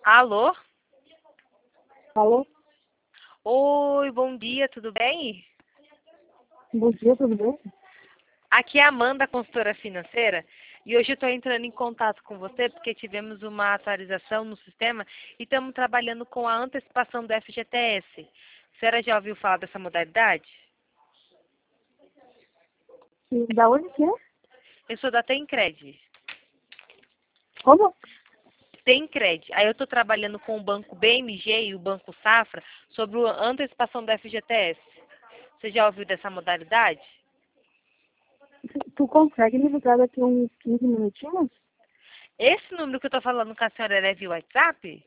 Alô? Alô? Oi, bom dia, tudo bem? Bom dia, tudo bem? Aqui é a Amanda, consultora financeira, e hoje eu estou entrando em contato com você porque tivemos uma atualização no sistema e estamos trabalhando com a antecipação do FGTS. A senhora já ouviu falar dessa modalidade? E da onde que é? Eu sou da Tencred. Como? Tencred. Aí eu estou trabalhando com o Banco BMG e o Banco Safra sobre a antecipação do FGTS. Você já ouviu dessa modalidade? Tu consegue me ligar daqui uns 15 minutinhos? Esse número que eu estou falando com a senhora é via WhatsApp?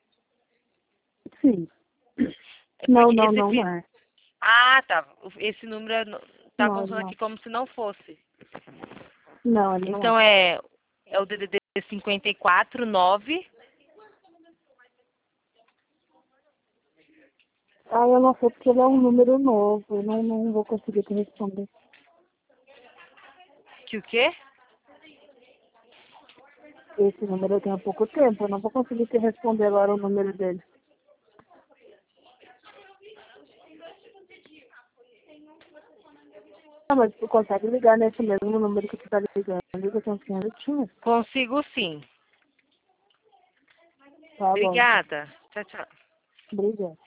Sim. É Não, porque não, não, não é. Ah, tá. Esse número tá Não, funcionando não. aqui como se não fosse. Não, ele não é. Então é o DDD 549. Ah, eu não sei porque ele é um número novo. Eu não vou conseguir te responder. Que o quê? Esse número eu tenho há pouco tempo. Eu não vou conseguir te responder agora o número dele. Ah, mas tu consegue ligar nesse mesmo número que tu tá ligando? Liga com 15 minutinhos? Consigo sim. Tá bom, então. Obrigada. Tchau, tchau. Obrigada.